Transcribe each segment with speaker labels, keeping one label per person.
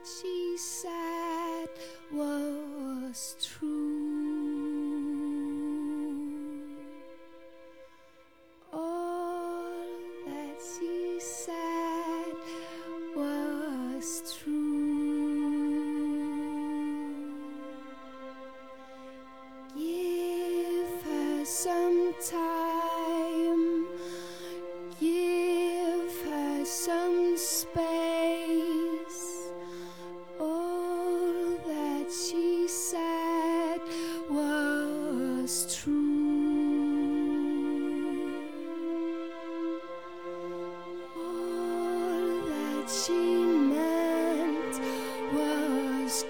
Speaker 1: she said was true. All that she said was true. Give her some time, give her some space. All that she said was true. All that she meant was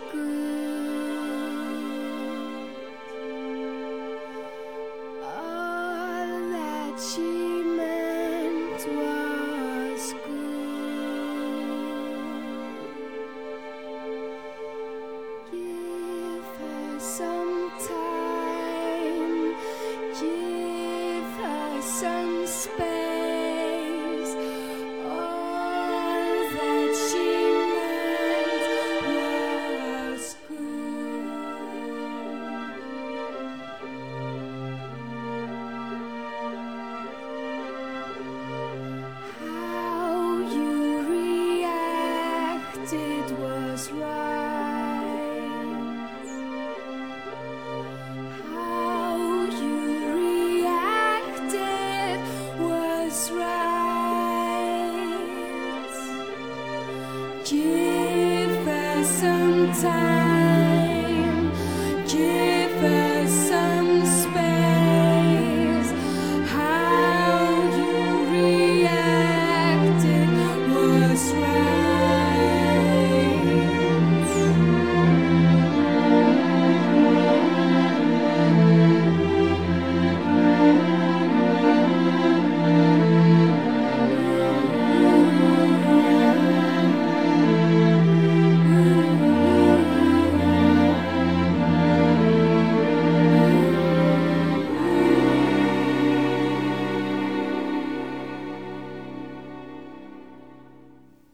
Speaker 1: good. All that she meant was good. Give her some time, give her some space. All that she meant was good. How you reacted was right. How you reacted was right. Give her some time. Give